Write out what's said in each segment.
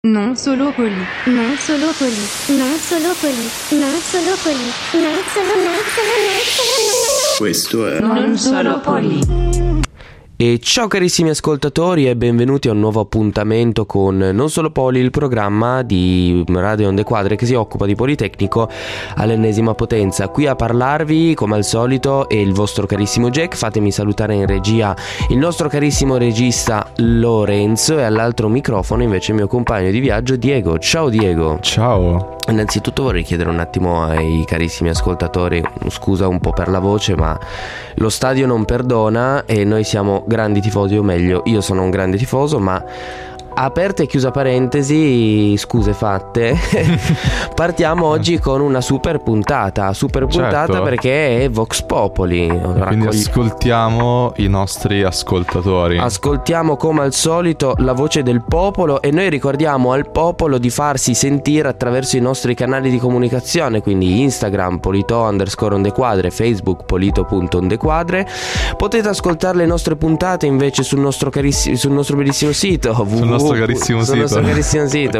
Non solo poli. Non solo poli. Non solo poli. Non solo poli. Non solo. Questo è Non solo poli. E ciao carissimi ascoltatori e benvenuti a un nuovo appuntamento con Non Solo Poli, il programma di Radio Onde Quadre che si occupa di Politecnico all'ennesima potenza. Qui a parlarvi come al solito è il vostro carissimo Jack. Fatemi salutare in regia il nostro carissimo regista Lorenzo e all'altro microfono invece il mio compagno di viaggio Diego. Ciao Diego. Ciao. Innanzitutto vorrei chiedere un attimo ai carissimi ascoltatori scusa un po' per la voce, ma lo stadio non perdona e noi siamo grandi tifosi, o meglio io sono un grande tifoso, ma aperta e chiusa parentesi, scuse fatte, partiamo oggi con una super puntata certo. Perché è Vox Popoli. Quindi ascoltiamo i nostri ascoltatori. Ascoltiamo come al solito la voce del popolo e noi ricordiamo al popolo di farsi sentire attraverso i nostri canali di comunicazione, quindi Instagram polito_ondequadre, Facebook polito.ondequadre. Potete ascoltare le nostre puntate invece sul nostro bellissimo sito sul nostro carissimo sito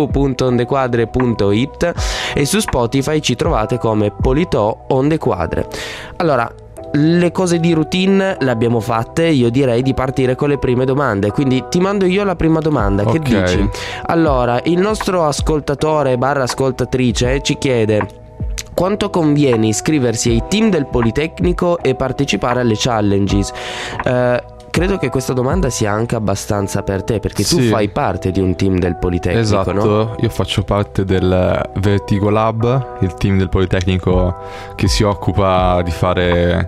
www.ondequadre.it e su Spotify ci trovate come Polito Onde Quadre. Allora, le cose di routine le abbiamo fatte, io direi di partire con le prime domande, quindi ti mando io la prima domanda. Che dici? Allora, il nostro ascoltatore / ascoltatrice ci chiede: quanto conviene iscriversi ai team del Politecnico e partecipare alle challenges? Credo che questa domanda sia anche abbastanza per te, perché tu fai parte di un team del Politecnico, esatto, no? Io faccio parte del Vertigo Lab, il team del Politecnico che si occupa di fare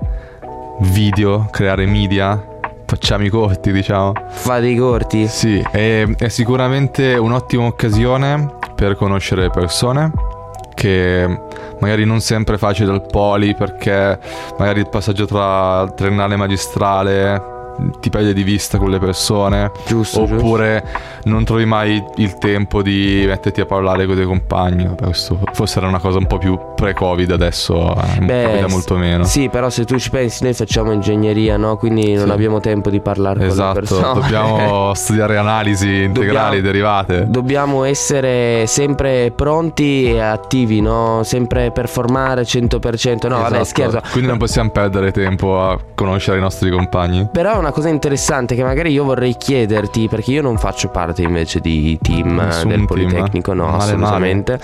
video, creare media. Facciamo i corti, diciamo. Fate i corti? Sì, è sicuramente un'ottima occasione per conoscere persone che magari non sempre è facile dal Poli, perché magari il passaggio tra triennale e magistrale ti perde di vista con le persone, oppure non trovi mai il tempo di metterti a parlare con i tuoi compagni. Questo forse era una cosa un po' più pre-Covid, adesso capita molto meno. Sì, però se tu ci pensi, noi facciamo ingegneria, no? Quindi non abbiamo tempo di parlare con le persone. Dobbiamo studiare analisi integrali, derivate. Dobbiamo essere sempre pronti e attivi, no? Sempre performare 100%. No, vabbè, scherzo. Quindi non possiamo perdere tempo a conoscere i nostri compagni. Però una cosa interessante che magari io vorrei chiederti, perché io non faccio parte invece di team del Politecnico, no, assolutamente.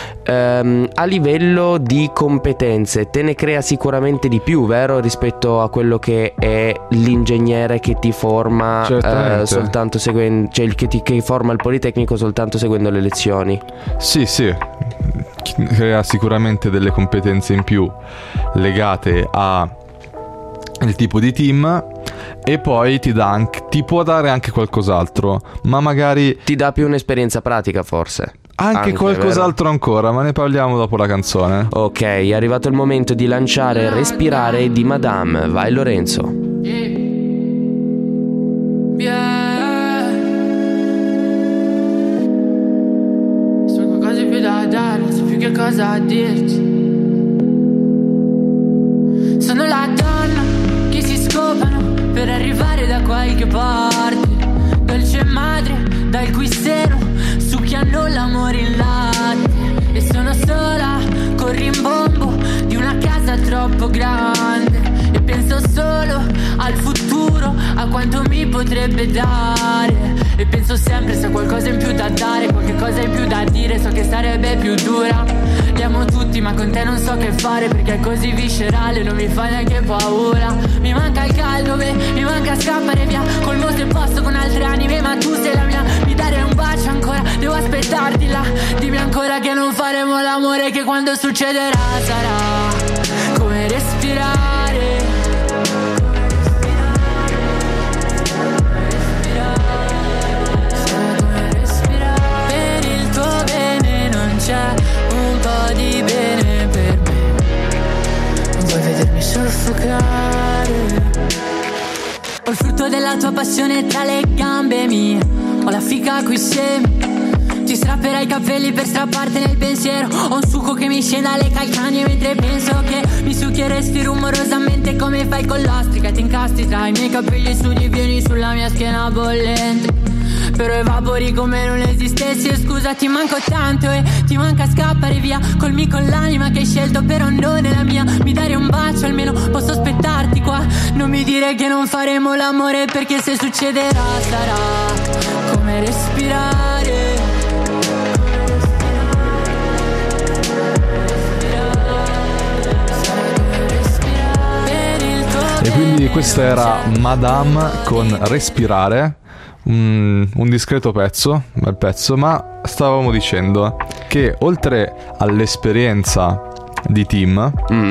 A livello di competenze te ne crea sicuramente di più, vero? Rispetto a quello che è l'ingegnere che ti forma soltanto seguendo, cioè che forma il Politecnico soltanto seguendo le lezioni. Sì, crea sicuramente delle competenze in più legate a il tipo di team, e poi ti può dare anche qualcos'altro, ma magari ti dà più un'esperienza pratica, forse anche qualcos'altro ancora, ma ne parliamo dopo la canzone. Ok, è arrivato il momento di lanciare Respirare di Madame. Vai Lorenzo. Sono qualcosa più da dare, non so più che cosa dirti. Sono la donna che si scopano per arrivare da qualche parte, dolce madre dal cui seno succhiano l'amore in latte. E sono sola col rimbombo di una casa troppo grande, e penso solo al futuro, a quanto mi potrebbe dare. E penso sempre se ho qualcosa in più da dare, qualche cosa in più da dire, so che sarebbe più dura. Li amo tutti ma con te non so che fare, perché è così viscerale, non mi fa neanche paura. Mi manca il caldo, mi manca scappare via col moto in posto con altre anime, ma tu sei la mia. Mi dare un bacio ancora, devo aspettarti là. Dimmi ancora che non faremo l'amore, che quando succederà sarà come respirare. Sarà come respirare. Per il tuo bene non c'è un po' di bene per me. Non vuoi vedermi soffocare. Ho il frutto della tua passione tra le gambe mie, ho la fica coi semi. Ti strapperai i capelli per strapparti nel pensiero. Ho un succo che mi scende alle calcagna mentre penso che mi succhieresti rumorosamente come fai con l'ostrica. Ti incastri tra i miei capelli, su divieni sulla mia schiena bollente. però evapori come non esistessi. E scusa, ti manco tanto e ti manca scappare via. Colmi con l'anima che hai scelto, però non è la mia. Mi dare un bacio, almeno posso aspettarti qua. Non mi dire che non faremo l'amore, perché se succederà sarà come respirare. E quindi questa era Madame con Respirare, un discreto pezzo, bel pezzo, ma stavamo dicendo che oltre all'esperienza di team,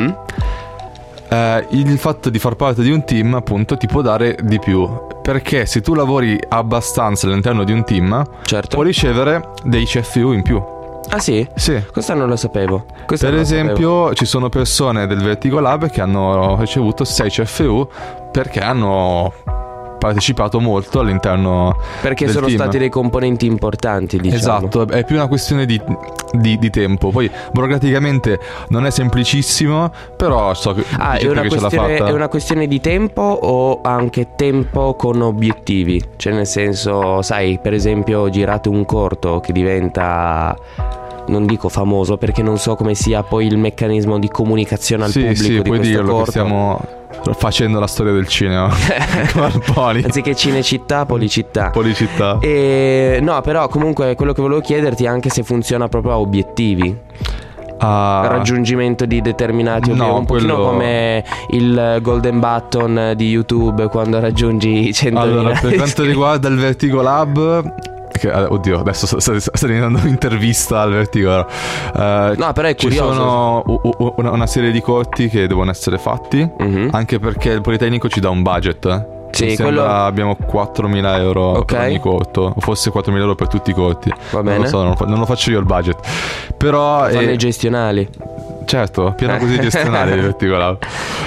il fatto di far parte di un team appunto ti può dare di più, perché se tu lavori abbastanza all'interno di un team, certo, puoi ricevere dei CFU in più. Ah sì? Sì. Questa non lo sapevo. Per esempio ci sono persone del Vertigo Lab che hanno ricevuto 6 CFU perché hanno partecipato molto all'interno perché del sono team. stati dei componenti importanti, diciamo. Esatto, è più una questione di tempo. Poi burocraticamente non è semplicissimo, però so che è una, che ce l'ha fatta. è una questione di tempo o anche tempo con obiettivi? Cioè nel senso, sai, per esempio girate un corto che diventa, non dico famoso perché non so come sia poi il meccanismo di comunicazione al pubblico sì, di puoi questo dirlo corto. che stiamo facendo la storia del cinema con il Poli. Anziché Cinecittà, Policittà. Policittà. E no, però comunque quello che volevo chiederti è anche se funziona proprio a obiettivi. Raggiungimento di determinati obiettivi, un pochino come il golden button di YouTube quando raggiungi 100.000. Allora, per quanto riguarda il Vertigo Lab, che, oddio, adesso sta diventando un'intervista al Vertigo. No, però è curioso. Ci sono una serie di corti che devono essere fatti, anche perché il Politecnico ci dà un budget. Sì, abbiamo 4.000 euro per ogni corto, o forse 4.000 euro per tutti i corti. Va bene. Non lo so, non lo faccio io il budget. Però fanno i gestionali. Certo, pieno così gestionali il Vertigo Lab.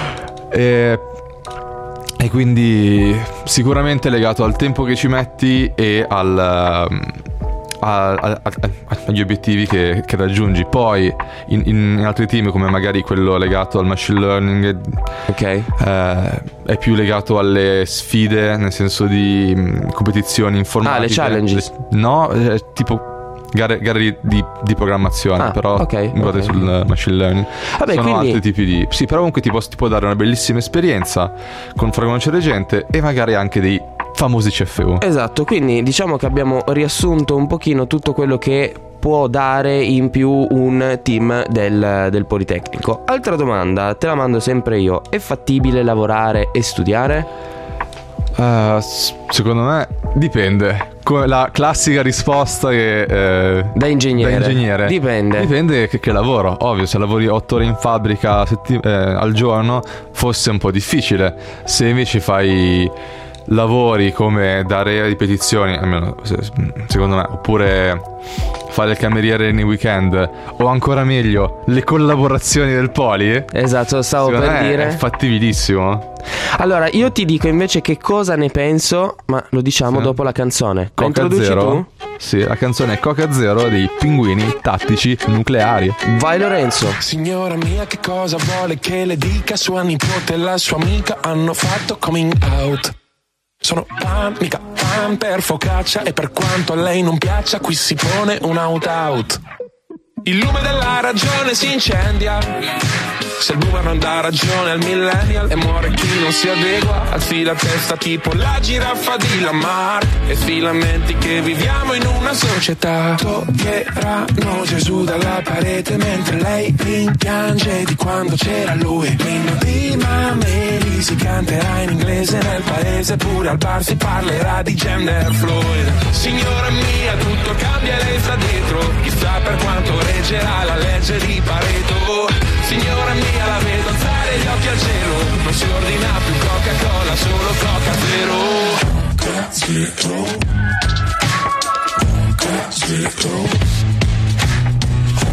E quindi sicuramente legato al tempo che ci metti e agli obiettivi che raggiungi. Poi in altri team, come magari quello legato al machine learning, è più legato alle sfide, nel senso di competizioni informatiche. Le challenges. No, tipo gare di programmazione, però guardate sul machine learning. Vabbè, sono quindi altri tipi di... Sì, però comunque ti può dare una bellissima esperienza con far conoscere gente e magari anche dei famosi CFU. Esatto, quindi diciamo che abbiamo riassunto un pochino tutto quello che può dare in più un team del Politecnico. Altra domanda, te la mando sempre io: è fattibile lavorare e studiare? Secondo me dipende. La classica risposta che da ingegnere. Dipende che lavoro. Ovvio, se lavori 8 ore in fabbrica al giorno forse è un po' difficile. Se invece fai lavori come dare ripetizioni, almeno secondo me, oppure fare il cameriere nei weekend, o ancora meglio le collaborazioni del Poli, esatto, stavo per dire, è fattibilissimo. Allora io ti dico invece che cosa ne penso, ma lo diciamo dopo la canzone. La introduci tu? Sì, la canzone è Coca Zero dei Pinguini Tattici Nucleari. Vai Lorenzo. Signora mia, che cosa vuole che le dica? Sua nipote e la sua amica hanno fatto coming out. Sono pan, mica pan per focaccia, e per quanto a lei non piaccia qui si pone un out. Il lume della ragione si incendia, se il boomer non dà ragione al millennial, e muore chi non si adegua, alzi la testa tipo la giraffa di Lamarck. E filamenti che viviamo in una società. Toglieranno Gesù dalla parete mentre lei rimpiange di quando c'era lui. Prima Meli si canterà in inglese nel paese, pure al bar si parlerà di gender fluid. Signora mia, tutto cambia e lei sta dietro, chissà per quanto reggerà la legge di Pareto. Signora mia, la vedo alzare gli occhi al cielo, non si ordina più Coca-Cola, solo Coca Zero. Coca Zero, Coca Zero,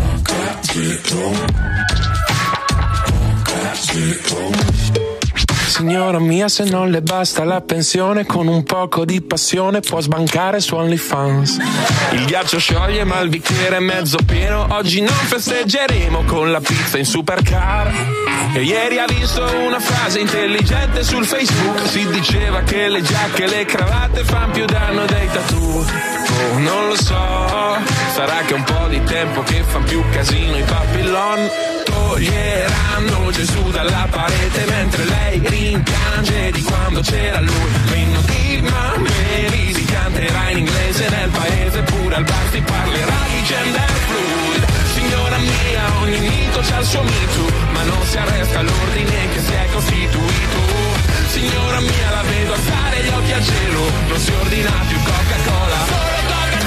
Coca Zero, Coca Zero. Signora mia, se non le basta la pensione, con un poco di passione può sbancare su OnlyFans. Il ghiaccio scioglie ma il bicchiere è mezzo pieno. Oggi non festeggeremo con la pizza in supercar. E ieri ha visto una frase intelligente sul Facebook. Si diceva che le giacche e le cravatte fan più danno dei tattoo. Oh, non lo so, sarà che un po' di tempo che fan più casino i Papillon. Toglieranno Gesù dalla parete mentre lei rimpiange di quando c'era lui. Meno di Mameli si canterà in inglese nel paese, pure al bar si parlerà di gender fluid. Signora mia, ogni mito c'ha il suo mito, ma non si arresta l'ordine che si è costituito. Signora mia, la vedo alzare gli occhi al cielo, non si ordina più Coca-Cola, solo Coca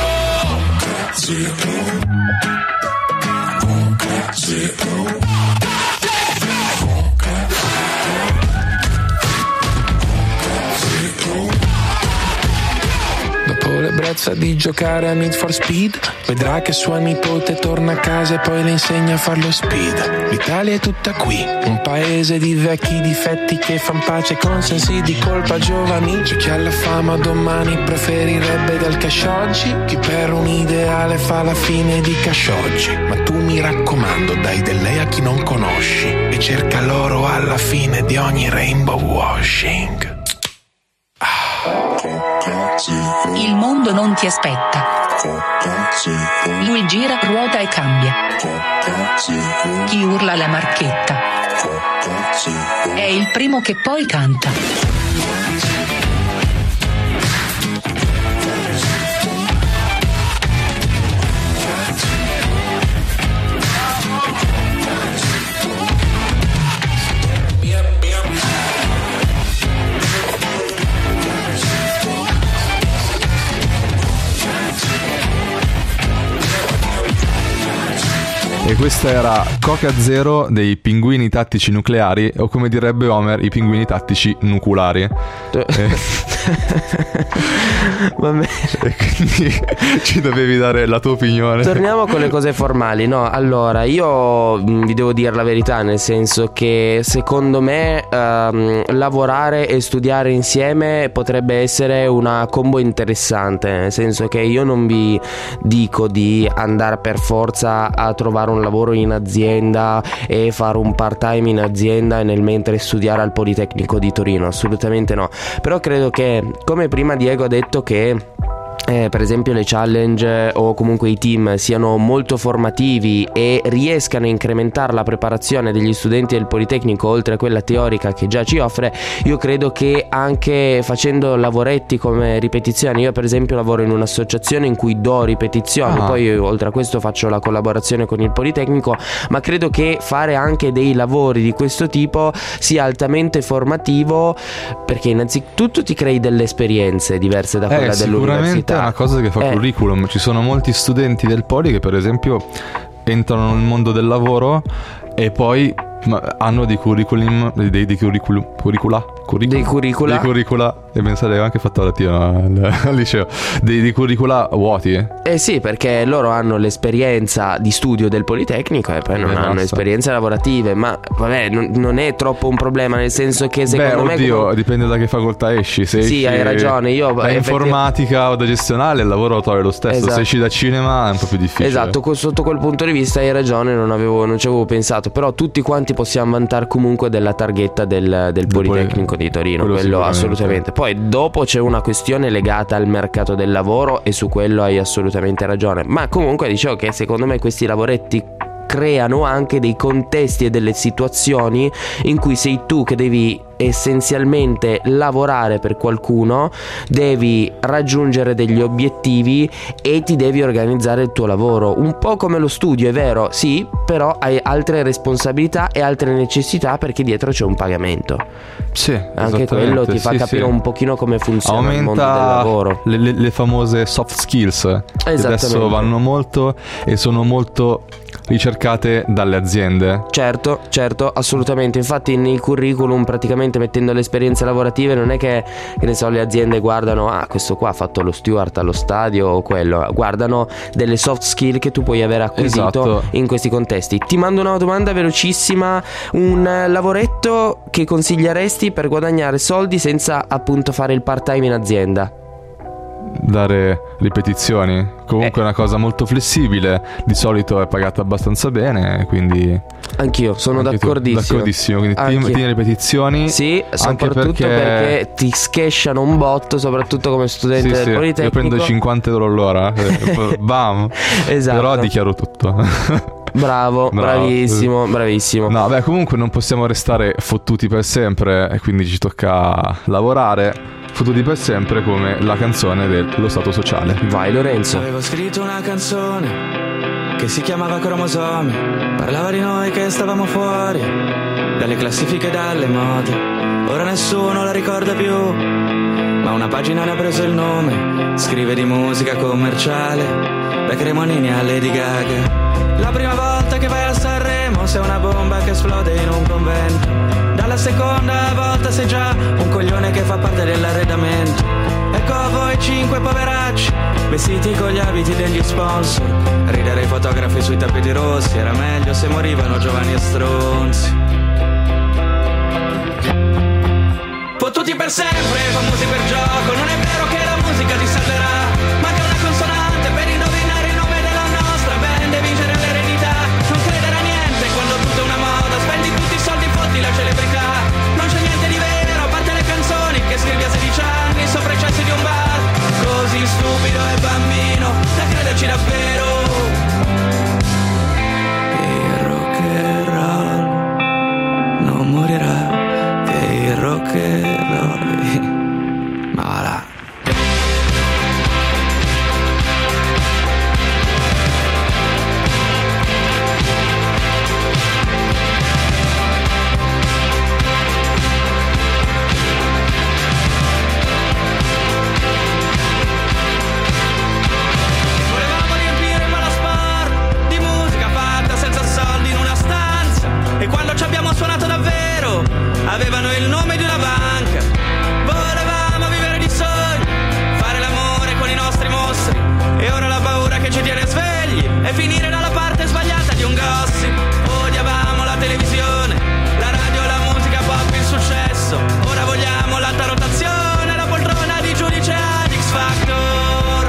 Zero. Dopo l'ebbrezza di giocare a Need for Speed, vedrà che sua nipote torna a casa e poi le insegna a farlo speed. L'Italia è tutta qui, un paese di vecchi difetti che fan pace con sensi di colpa giovani. C'è chi ha la fama domani preferirebbe del cash oggi, chi per un ideale fa la fine di cash oggi. Ma tu mi raccomando, dai del lei a chi non conosci e cerca l'oro alla fine di ogni rainbow washing. Il mondo non ti aspetta. Lui gira, ruota e cambia. Chi urla la marchetta è il primo che poi canta. E questa era Coca Zero dei Pinguini Tattici Nucleari, o come direbbe Homer, i Pinguini Tattici Nuculari. Va bene. E quindi ci dovevi dare la tua opinione. Torniamo con le cose formali. No, allora, io vi devo dire la verità, nel senso che secondo me lavorare e studiare insieme potrebbe essere una combo interessante, nel senso che io non vi dico di andare per forza a trovare un lavoro in azienda e fare un part time in azienda e nel mentre studiare al Politecnico di Torino, assolutamente no. Però credo che, come prima Diego ha detto, che per esempio le challenge o comunque i team siano molto formativi e riescano a incrementare la preparazione degli studenti del Politecnico oltre a quella teorica che già ci offre, io credo che anche facendo lavoretti come ripetizioni, io per esempio lavoro in un'associazione in cui do ripetizioni, poi oltre a questo faccio la collaborazione con il Politecnico, ma credo che fare anche dei lavori di questo tipo sia altamente formativo, perché innanzitutto ti crei delle esperienze diverse da quella dell'università. È una cosa che fa curriculum. Ci sono molti studenti del Poli che per esempio entrano nel mondo del lavoro e poi hanno dei curriculum, dei curricula, e pensate che ho anche fatto latino al liceo, dei curricula vuoti. Sì, perché loro hanno l'esperienza di studio del Politecnico e poi non hanno esperienze lavorative, ma vabbè, non è troppo un problema, nel senso che secondo me dipende da che facoltà esci. Se sì, hai ragione, io da informatica o da gestionale il lavoro lo trovi lo stesso. Esatto. Se esci da cinema è un po' più difficile. Esatto, sotto quel punto di vista hai ragione, non ci avevo pensato, però tutti quanti possiamo vantare comunque della targhetta del Politecnico di Torino, quello assolutamente. Poi dopo c'è una questione legata al mercato del lavoro e su quello hai assolutamente ragione, ma comunque dicevo che secondo me questi lavoretti creano anche dei contesti e delle situazioni in cui sei tu che devi essenzialmente lavorare per qualcuno, devi raggiungere degli obiettivi e ti devi organizzare il tuo lavoro, un po' come lo studio, è vero, sì, però hai altre responsabilità e altre necessità perché dietro c'è un pagamento. Sì, anche quello ti fa capire un pochino come funziona il mondo del lavoro. Le famose soft skills che adesso vanno molto e sono molto ricercate dalle aziende. Certo, assolutamente. Infatti nel curriculum, praticamente mettendo le esperienze lavorative, non è che ne so, le aziende guardano questo qua ha fatto lo steward allo stadio o quello, guardano delle soft skill che tu puoi aver acquisito. Esatto. In questi contesti. Ti mando una domanda velocissima: un lavoretto che consiglieresti per guadagnare soldi senza appunto fare il part time in azienda? Dare ripetizioni. Comunque è una cosa molto flessibile, di solito è pagata abbastanza bene, quindi anch'io sono d'accordissimo. Quindi tieni ripetizioni. Sì, anche soprattutto perché ti schesciano un botto, soprattutto come studente del Politecnico. Io prendo 50 euro all'ora. Bam. Esatto. Però dichiaro tutto. Bravo, bravissimo. No, beh, comunque non possiamo restare fottuti per sempre, e quindi ci tocca lavorare fottuti per sempre, come la canzone dello Stato Sociale. Vai Lorenzo. Avevo scritto una canzone che si chiamava Cromosomi, parlava di noi che stavamo fuori dalle classifiche e dalle mode. Ora nessuno la ricorda più, ma una pagina ne ha preso il nome. Scrive di musica commerciale, da Cremonini a Lady Gaga. La prima volta che vai a Sanremo sei una bomba che esplode in un convento. Dalla seconda volta sei già un coglione che fa parte dell'arredamento. Ecco a voi 5 poveracci, vestiti con gli abiti degli sponsor. Ridere i fotografi sui tappeti rossi, era meglio se morivano giovani e stronzi. Fottuti per sempre, famosi per gioco. Non è vero che la musica ti salverà, manca una consonante per indovinare il nome della nostra band e vincere l'eredità. Non credere a niente quando tutto è una moda, spendi tutti i soldi, fotti la celebrità. Non c'è niente di vero, a parte le canzoni che scrivi a 16 anni sopra i cessi di un bar. Così stupido e bambino da crederci davvero. Il rock and roll non morirà, che il rock and roll ma va là. Volevamo riempire il Malasport di musica fatta senza soldi in una stanza, e quando ci abbiamo suonato davvero avevano il nome di una banca. Volevamo vivere di sogni, fare l'amore con i nostri mostri, e ora la paura che ci tiene svegli è finire dalla parte sbagliata di un gossip. Odiavamo la televisione, la radio, la musica pop, il successo. Ora vogliamo l'alta rotazione, la poltrona di giudice ad X Factor.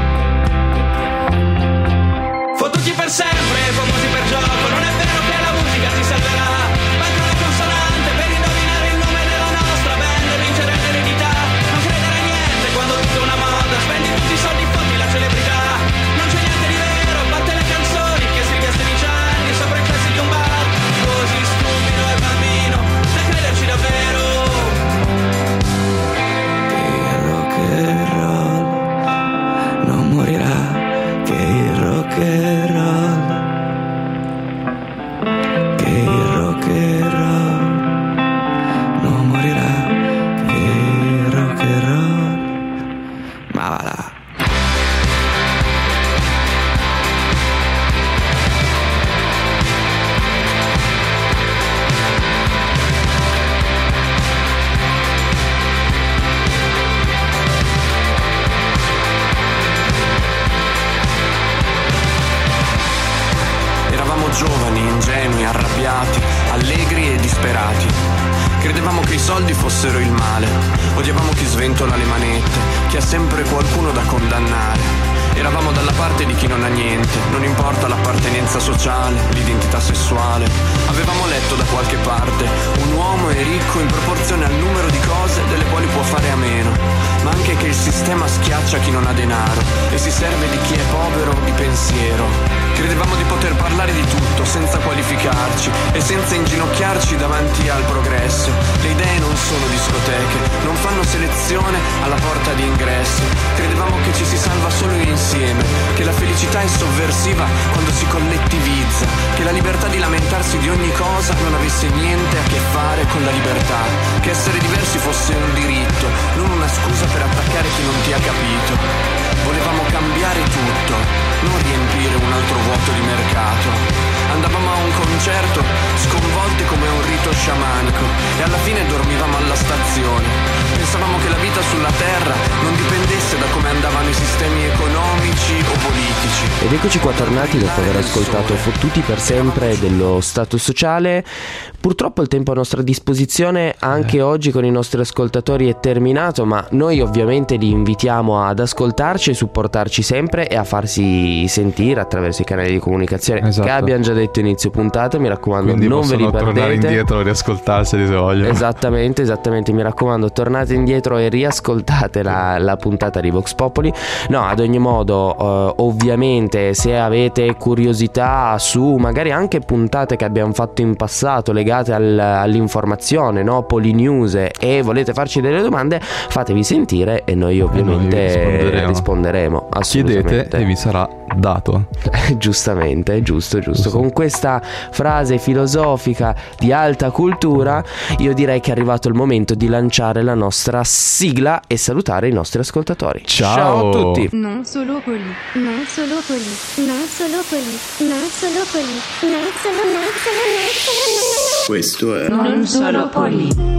Fottuti per sempre, famosi per gioco. Non è vero che la musica ti salverà, manca una consonante per indovinare il nome della nostra band e vincere l'eredità. Non credere a niente quando tutto è una moda, spendi tutti i soldi, fotti la celebrità. Non c'è niente di vero, batte le canzoni che scrivi a 16 anni sopra i cessi di un bar. Così stupido e bambino da crederci davvero. Il rock and roll non morirà, che il rock and roll, che il rock and roll non morirà, che il rock and roll ma va là. Eravamo giovani, ingenui, arrabbiati, allegri e disperati. Credevamo che i soldi fossero il male, odiavamo chi sventola le manette, chi ha sempre qualcuno da condannare. Eravamo dalla parte di chi non ha niente, non importa l'appartenenza sociale, l'identità sessuale. Avevamo letto da qualche parte, un uomo è ricco in proporzione al numero di cose delle quali può fare a meno, ma anche che il sistema schiaccia chi non ha denaro e si serve di chi è povero di pensiero. Credevamo di poter parlare di tutto senza qualificarci e senza inginocchiarci davanti al progresso. Le idee non sono discoteche, non fanno selezione alla porta di ingresso. Credevamo che ci si salva solo insieme, che la felicità è sovversiva quando si collettivizza, che la libertà di lamentarsi di ogni cosa non avesse niente a che fare con la libertà, che essere diversi fosse un diritto, non una scusa per attaccare chi non ti ha capito. Volevamo cambiare tutto, non riempire un altro vuoto di mercato. concerto, sconvolti come un rito sciamanico, e alla fine dormivamo alla stazione. Pensavamo che la vita sulla Terra non dipendesse da come andavano i sistemi economici o politici. Ed eccoci qua tornati dopo aver ascoltato Fottuti per sempre dello Stato Sociale. Purtroppo il tempo a nostra disposizione anche oggi con i nostri ascoltatori è terminato, ma noi ovviamente li invitiamo ad ascoltarci e supportarci sempre e a farsi sentire attraverso i canali di comunicazione che abbiamo già detto inizio puntata. Mi raccomando, quindi non ve li perdete. Tornare indietro e riascoltarseli se vogliono. Esattamente, mi raccomando, tornate indietro e riascoltate la puntata di Vox Populi. No, ad ogni modo, ovviamente se avete curiosità su magari anche puntate che abbiamo fatto in passato legate all'informazione, no? Polinews, e volete farci delle domande, fatevi sentire e noi ovviamente risponderemo. Chiedete e vi sarà dato. Giustamente, giusto. Con questa frase filosofica di alta cultura io direi che è arrivato il momento di lanciare la nostra sigla e salutare i nostri ascoltatori. Ciao a tutti. Non solo poli. Non solo poli. Non solo poli. Non solo poli. Non solo. Questo è Non solo poli.